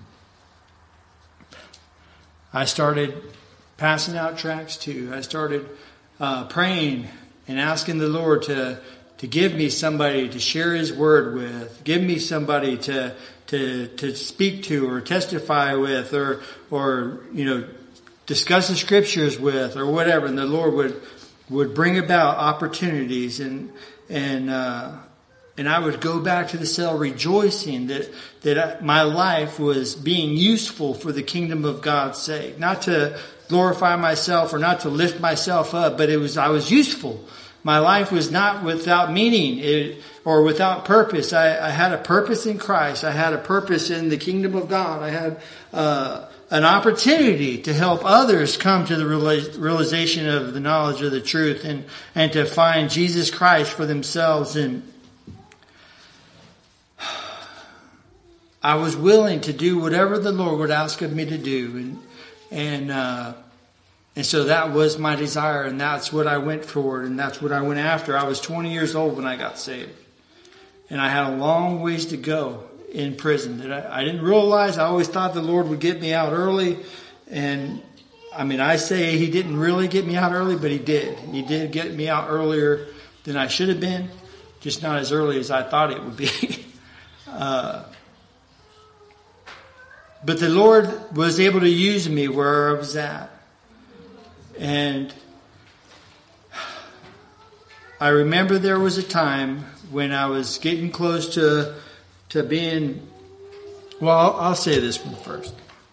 I started passing out tracts too. I started uh, praying and asking the Lord to to give me somebody to share His word with, give me somebody to to to speak to or testify with, or or you know discuss the scriptures with, or whatever. And the Lord would would bring about opportunities, and and. Uh, And I would go back to the cell rejoicing that, that my life was being useful for the kingdom of God's sake. Not to glorify myself or not to lift myself up, but it was, I was useful. My life was not without meaning it, or without purpose. I, I had a purpose in Christ. I had a purpose in the kingdom of God. I had, uh, an opportunity to help others come to the realization of the knowledge of the truth, and, and to find Jesus Christ for themselves. And I was willing to do whatever the Lord would ask of me to do. And, and, uh, and so that was my desire, and that's what I went for, and that's what I went after. I was twenty years old when I got saved. And I had a long ways to go in prison that I, I didn't realize. I always thought the Lord would get me out early. And I mean, I say He didn't really get me out early, but He did. He did get me out earlier than I should have been, just not as early as I thought it would be. uh, But the Lord was able to use me where I was at. And I remember there was a time when I was getting close to to being, well, I'll, I'll say this one first.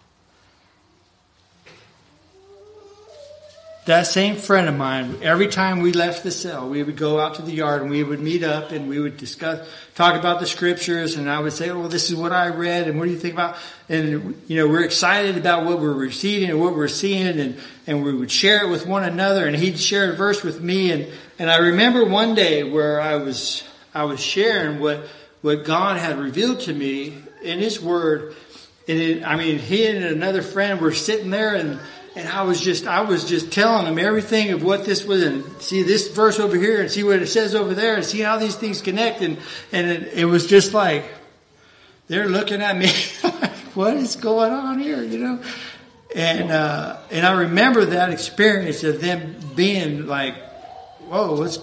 That same friend of mine, every time we left the cell, we would go out to the yard and we would meet up and we would discuss, talk about the scriptures, and I would say, oh, this is what I read, and what do you think about, and you know, we're excited about what we're receiving and what we're seeing, and, and we would share it with one another, and he'd share a verse with me, and, and I remember one day where I was, I was sharing what, what God had revealed to me in His Word, and it, I mean, he and another friend were sitting there, and And I was just, I was just telling them everything of what this was, and see this verse over here, and see what it says over there, and see how these things connect. And, and it, it was just like, they're looking at me like, what is going on here, you know? And, uh, and I remember that experience of them being like, whoa, what's,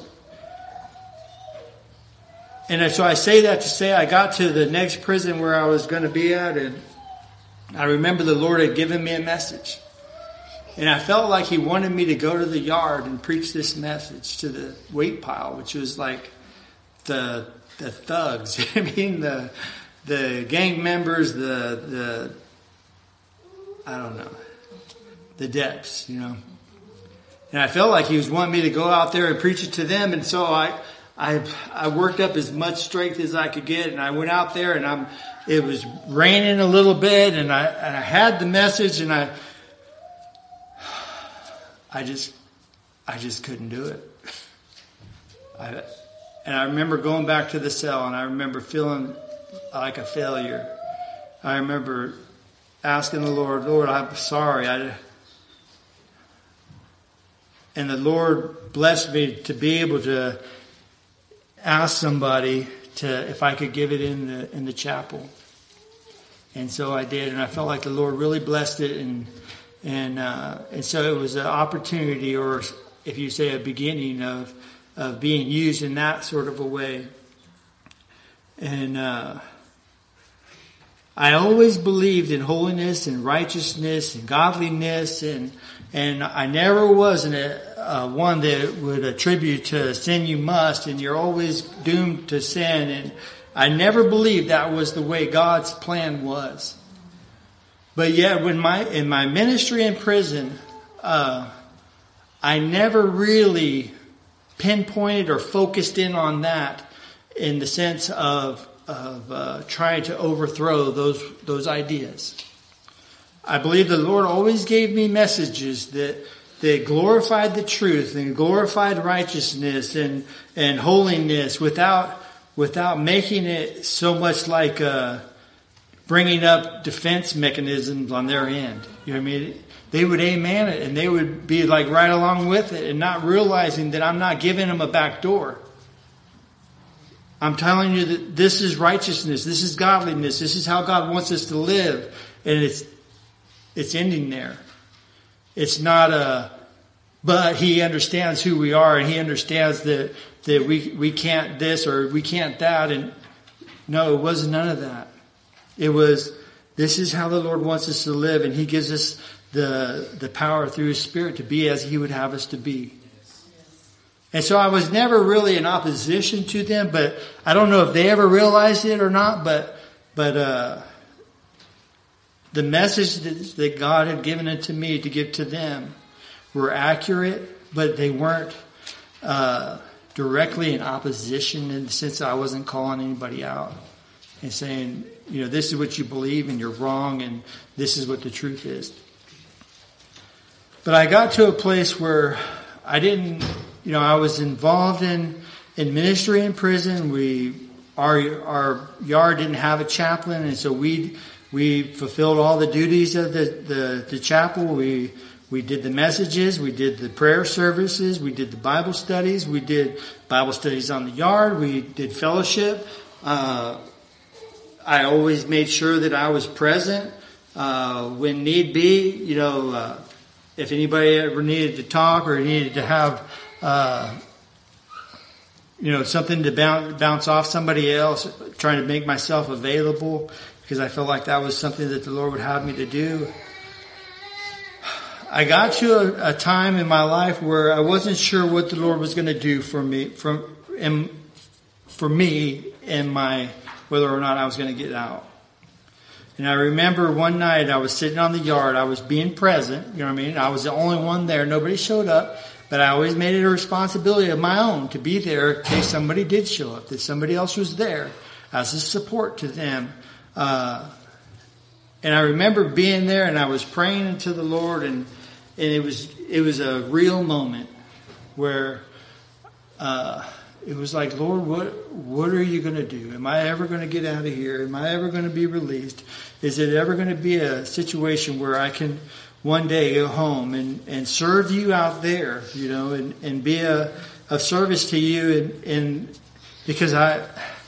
and so I say that to say I got to the next prison where I was going to be at, and I remember the Lord had given me a message. And I felt like He wanted me to go to the yard and preach this message to the weight pile, which was like the the thugs. I mean, the the gang members, the the I don't know, the depths, you know. And I felt like He was wanting me to go out there and preach it to them. And so I I I worked up as much strength as I could get, and I went out there, and I'm. It was raining a little bit, and I and I had the message, and I. I just, I just couldn't do it. I, and I remember going back to the cell, and I remember feeling like a failure. I remember asking the Lord, Lord, I'm sorry. I, and the Lord blessed me to be able to ask somebody to, if I could give it in the, in the chapel. And so I did, and I felt like the Lord really blessed it, and And uh, and so it was an opportunity, or if you say a beginning of of being used in that sort of a way. And uh, I always believed in holiness and righteousness and godliness, and and I never was in a, uh, one that would attribute to sin you must, and you're always doomed to sin. And I never believed that was the way God's plan was. But yet, when my in my ministry in prison, uh, I never really pinpointed or focused in on that in the sense of of uh, trying to overthrow those those ideas. I believe the Lord always gave me messages that that glorified the truth and glorified righteousness and and holiness without without making it so much like uh, bringing up defense mechanisms on their end. You know what I mean? They would amen it and they would be like right along with it and not realizing that I'm not giving them a back door. I'm telling you that this is righteousness. This is godliness. This is how God wants us to live. And it's, it's ending there. It's not a, but he understands who we are and he understands that, that we, we can't this or we can't that. And no, it wasn't none of that. It was, this is how the Lord wants us to live, and he gives us the, the power through his Spirit to be as he would have us to be. And so I was never really in opposition to them, but I don't know if they ever realized it or not, but, but, uh, the message that, that God had given it to me to give to them were accurate, but they weren't, uh, directly in opposition in the sense that I wasn't calling anybody out and saying, you know, this is what you believe and you're wrong and this is what the truth is. But I got to a place where I didn't, you know, I was involved in, in ministry in prison. We, our, our yard didn't have a chaplain, and so we, we fulfilled all the duties of the, the, the chapel. We, we did the messages, we did the prayer services, we did the Bible studies, we did Bible studies on the yard, we did fellowship. Uh, I always made sure that I was present, uh, when need be, you know, uh, if anybody ever needed to talk or needed to have, uh, you know, something to bounce, bounce off somebody else, trying to make myself available because I felt like that was something that the Lord would have me to do. I got to a, a time in my life where I wasn't sure what the Lord was going to do for me, from, in, for me and my, whether or not I was going to get out. And I remember one night I was sitting on the yard. I was being present. You know what I mean? I was the only one there. Nobody showed up. But I always made it a responsibility of my own to be there in case somebody did show up, that somebody else was there as a support to them. Uh, and I remember being there and I was praying unto the Lord, and, and it was, it was a real moment where, uh, it was like, Lord, what, what are you going to do? Am I ever going to get out of here? Am I ever going to be released? Is it ever going to be a situation where I can one day go home and, and serve you out there, you know, and, and be a, of service to you? And, and because I,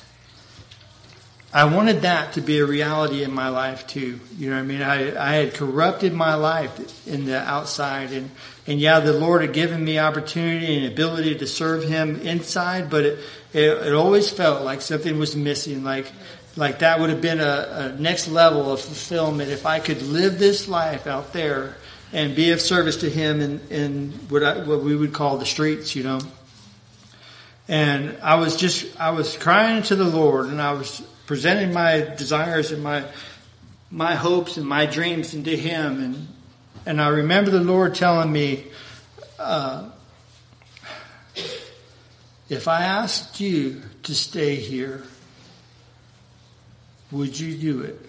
I wanted that to be a reality in my life too. You know what I mean? I, I had corrupted my life in the outside, and, and yeah, the Lord had given me opportunity and ability to serve him inside, but it, it, it always felt like something was missing. Like, like that would have been a, a next level of fulfillment if I could live this life out there and be of service to him in, in what I, what we would call the streets, you know. And I was just, I was crying to the Lord, and I was presenting my desires and my, my hopes and my dreams into him. And, and I remember the Lord telling me, uh, if I asked you to stay here, would you do it?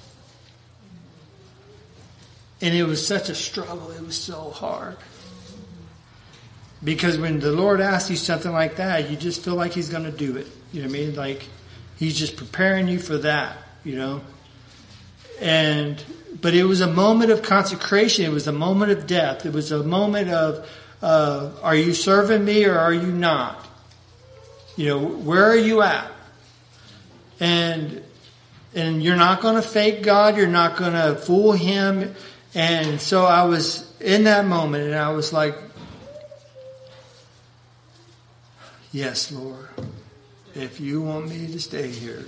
And it was such a struggle. It was so hard. Because when the Lord asks you something like that, you just feel like he's going to do it. You know what I mean? Like he's just preparing you for that, you know. And, but it was a moment of consecration. It was a moment of death. It was a moment of, uh, are you serving me or are you not? You know, where are you at? And, and you're not going to fake God. You're not going to fool him. And so I was in that moment, and I was like, yes, Lord, if you want me to stay here,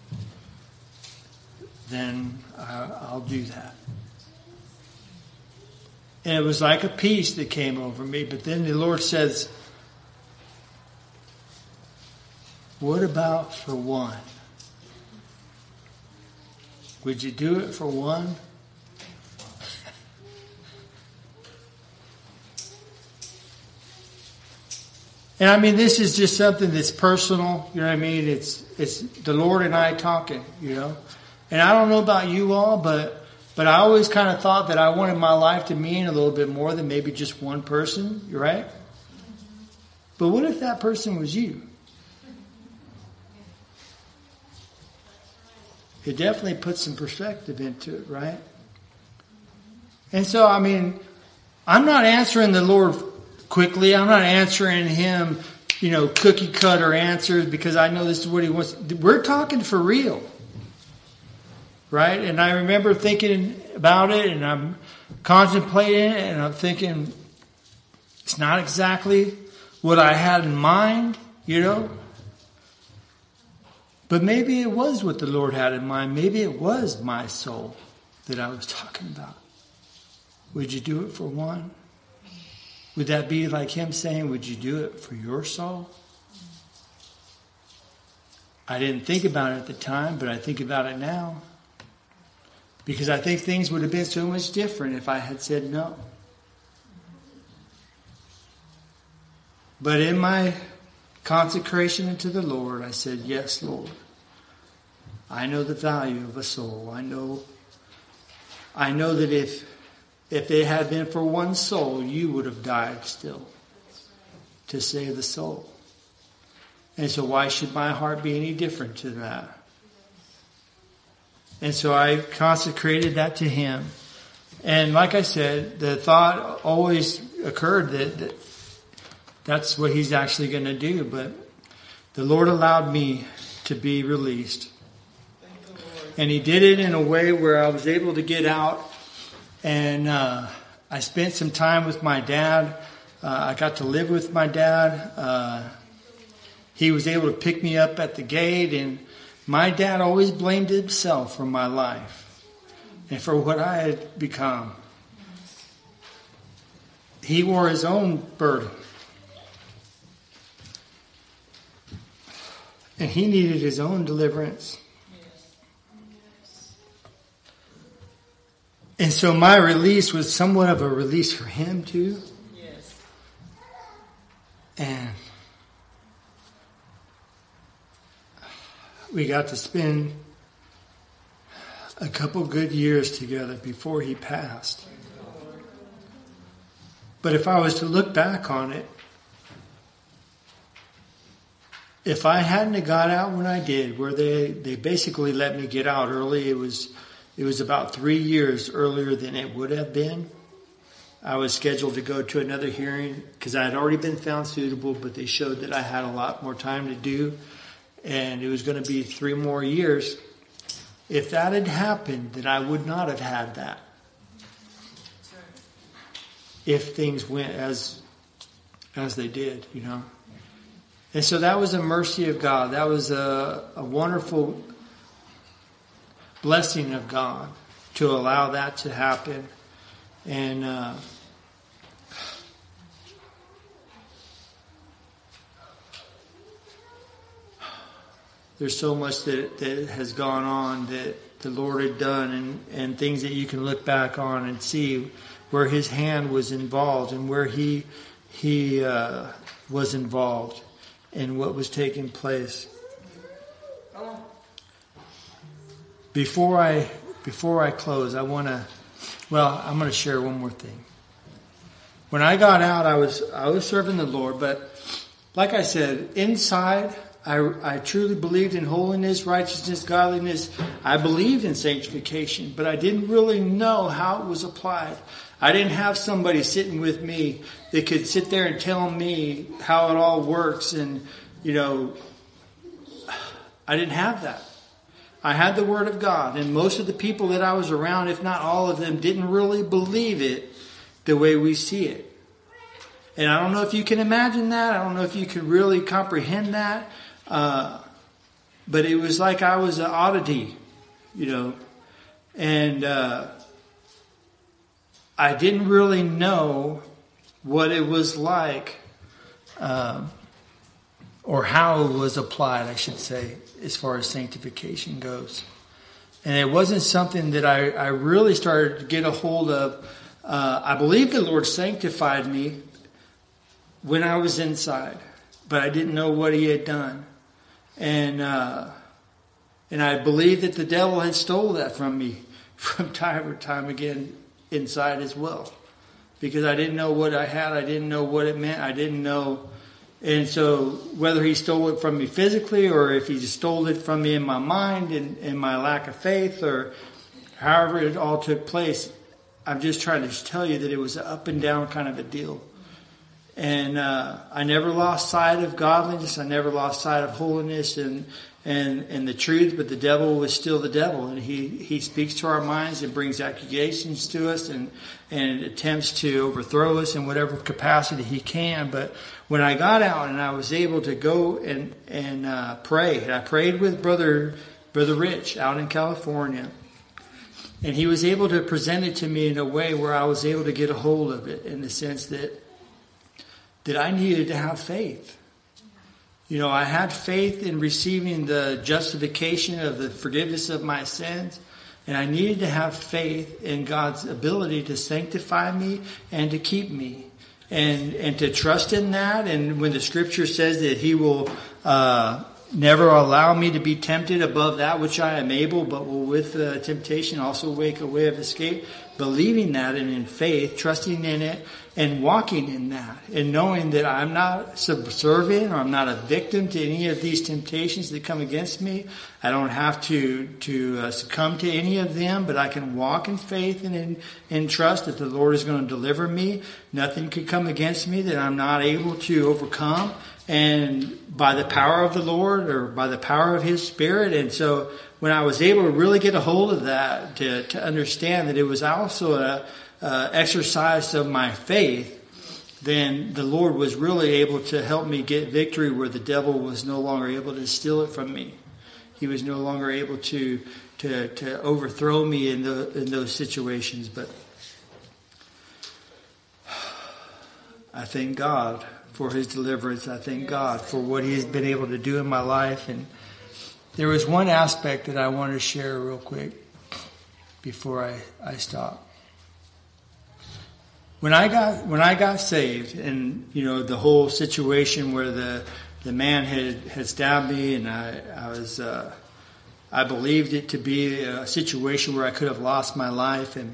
then I'll do that. And it was like a peace that came over me. But then the Lord says, what about for one? Would you do it for one? And I mean, this is just something that's personal. You know what I mean? It's it's the Lord and I talking, you know. And I don't know about you all, but but I always kind of thought that I wanted my life to mean a little bit more than maybe just one person, right? But what if that person was you? It definitely puts some perspective into it, right? And so, I mean, I'm not answering the Lord quickly. I'm not answering him, you know, cookie cutter answers because I know this is what he wants. We're talking for real. Right? And I remember thinking about it and I'm contemplating it and I'm thinking it's not exactly what I had in mind, you know. But maybe it was what the Lord had in mind. Maybe it was my soul that I was talking about. Would you do it for one? Would that be like him saying, would you do it for your soul? I didn't think about it at the time, but I think about it now. Because I think things would have been so much different if I had said no. But in my consecration to the Lord, I said, yes, Lord. I know the value of a soul. I know, I know that if If it had been for one soul, you would have died still to save the soul. And so why should my heart be any different to that? And so I consecrated that to him. And like I said, the thought always occurred that, that that's what he's actually going to do. But the Lord allowed me to be released. And he did it in a way where I was able to get out. And uh, I spent some time with my dad. Uh, I got to live with my dad. Uh, he was able to pick me up at the gate. And my dad always blamed himself for my life and for what I had become. He wore his own burden. And he needed his own deliverance. And so my release was somewhat of a release for him too. Yes. And we got to spend a couple good years together before he passed. But if I was to look back on it, if I hadn't have got out when I did, where they, they basically let me get out early, it was It was about three years earlier than it would have been. I was scheduled to go to another hearing because I had already been found suitable, but they showed that I had a lot more time to do. And it was going to be three more years. If that had happened, then I would not have had that. If things went as, as they did, you know. And so that was a mercy of God. That was a, a wonderful blessing of God to allow that to happen. And uh, there's so much that, that has gone on that the Lord had done, and, and things that you can look back on and see where his hand was involved and where he he uh, was involved in what was taking place. Before I before I close, I want to, well, I'm going to share one more thing. When I got out, I was I was serving the Lord, but like I said, inside, I, I truly believed in holiness, righteousness, godliness. I believed in sanctification, but I didn't really know how it was applied. I didn't have somebody sitting with me that could sit there and tell me how it all works, and, you know, I didn't have that. I had the Word of God, and most of the people that I was around, if not all of them, didn't really believe it the way we see it. And I don't know if you can imagine that. I don't know if you can really comprehend that. Uh, but it was like I was an oddity, you know. And uh, I didn't really know what it was like, uh, or how it was applied, I should say, as far as sanctification goes. And it wasn't something that I, I really started to get a hold of. Uh, I believe the Lord sanctified me when I was inside, but I didn't know what He had done. And uh, and I believe that the devil had stole that from me from time or time again inside as well. Because I didn't know what I had, I didn't know what it meant, I didn't know. And so whether he stole it from me physically, or if he just stole it from me in my mind and, and my lack of faith, or however it all took place, I'm just trying to tell you that it was an up and down kind of a deal. And uh, I never lost sight of godliness. I never lost sight of holiness and and and the truth. But the devil was still the devil, and he he speaks to our minds and brings accusations to us, and and attempts to overthrow us in whatever capacity he can. But when I got out and I was able to go and and uh, pray, and I prayed with brother brother Rich out in California. And he was able to present it to me in a way where I was able to get a hold of it, in the sense that that I needed to have faith. You know, I had faith in receiving the justification of the forgiveness of my sins. And I needed to have faith in God's ability to sanctify me and to keep me. And and to trust in that. And when the scripture says that He will uh, never allow me to be tempted above that which I am able, but will with uh, temptation also make a way of escape. Believing that, and in faith, trusting in it, and walking in that, and knowing that I'm not subservient, or I'm not a victim to any of these temptations that come against me. I don't have to to uh, succumb to any of them, but I can walk in faith and in, in trust that the Lord is going to deliver me. Nothing could come against me that I'm not able to overcome, and by the power of the Lord, or by the power of His Spirit. And so when I was able to really get a hold of that, to, to understand that it was also a, a exercise of my faith, then the Lord was really able to help me get victory where the devil was no longer able to steal it from me. He was no longer able to to, to overthrow me in the in those situations. But I thank God for His deliverance. I thank God for what He has been able to do in my life. And there was one aspect that I wanted to share real quick before I, I stop. When I got when I got saved, and you know the whole situation where the the man had, had stabbed me, and I I was uh, I believed it to be a situation where I could have lost my life, and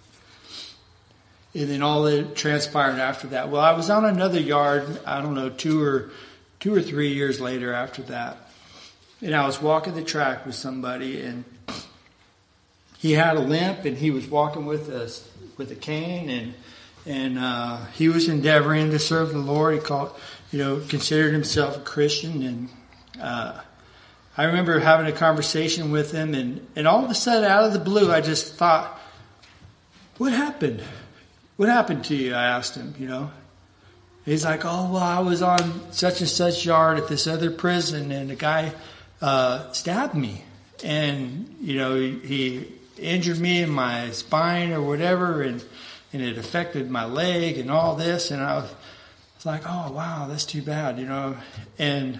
and then all that transpired after that. Well, I was on another yard. I don't know two or two or three years later after that. And I was walking the track with somebody, and he had a limp, and he was walking with us with a cane, and and uh, he was endeavoring to serve the Lord. He called, you know, considered himself a Christian, and uh, I remember having a conversation with him, and and all of a sudden, out of the blue, I just thought, "What happened? What happened to you?" I asked him, you know. He's like, "Oh, well, I was on such and such yard at this other prison, and the guy Uh, stabbed me, and you know he, he injured me in my spine or whatever, and and it affected my leg and all this." And I was, I was like, "Oh wow, that's too bad," you know. And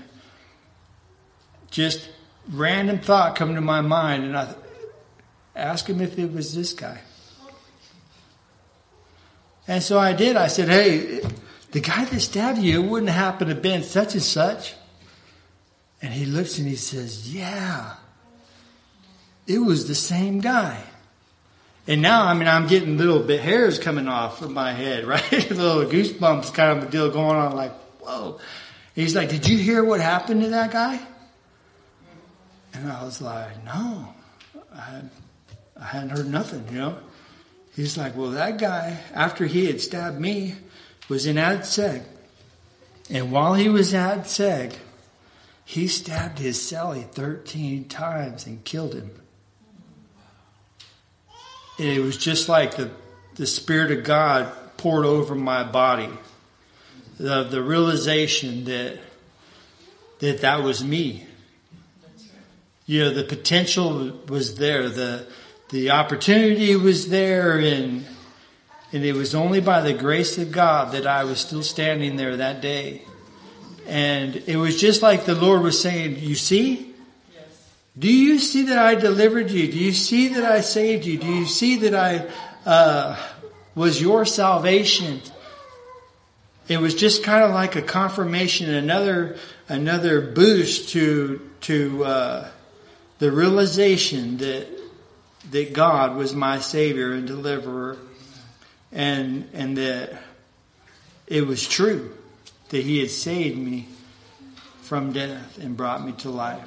just random thought come to my mind, and I asked him if it was this guy. And so I did. I said, "Hey, the guy that stabbed you, it wouldn't happen to have been such and such?" And he looks and he says, "Yeah, it was the same guy." And now, I mean, I'm getting little bit hairs coming off of my head, right? Little goosebumps kind of a deal going on, like, whoa. And he's like, "Did you hear what happened to that guy?" And I was like, "No, I, had, I hadn't heard nothing, you know." He's like, "Well, that guy, after he had stabbed me, was in Ad Seg. And while he was at Ad Seg, he stabbed his cellie thirteen times and killed him." And it was just like the, the Spirit of God poured over my body. the, the realization that that that was me. You know, the potential was there, the the opportunity was there, and and it was only by the grace of God that I was still standing there that day. And it was just like the Lord was saying, you see? Do you see that I delivered you? Do you see that I saved you? Do you see that I uh, was your salvation? It was just kind of like a confirmation, another another boost to to uh, the realization that that God was my Savior and deliverer, and and that it was true that He had saved me from death and brought me to life.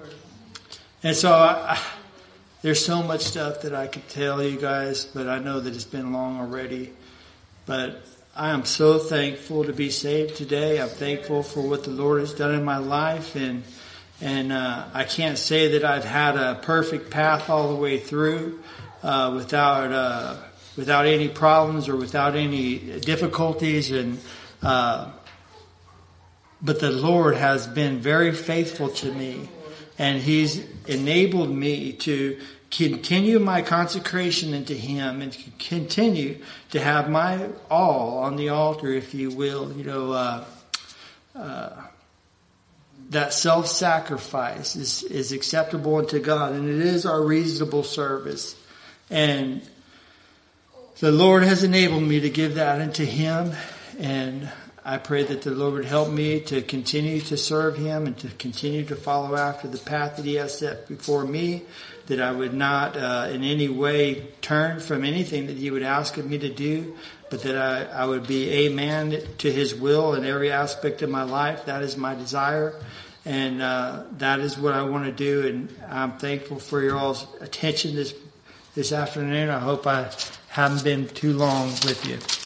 And so I, I, there's so much stuff that I could tell you guys, but I know that it's been long already. But I am so thankful to be saved today. I'm thankful for what the Lord has done in my life. And and uh, I can't say that I've had a perfect path all the way through uh, without uh, without any problems or without any difficulties. And uh, but the Lord has been very faithful to me. And He's enabled me to continue my consecration into Him and continue to have my all on the altar, if you will. You know, uh, uh, that self-sacrifice is, is acceptable unto God, and it is our reasonable service. And the Lord has enabled me to give that unto Him, and I pray that the Lord would help me to continue to serve Him and to continue to follow after the path that He has set before me, that I would not uh, in any way turn from anything that He would ask of me to do, but that I, I would be amen to His will in every aspect of my life. That is my desire, and uh, that is what I want to do. And I'm thankful for your all's attention this this afternoon. I hope I haven't been too long with you.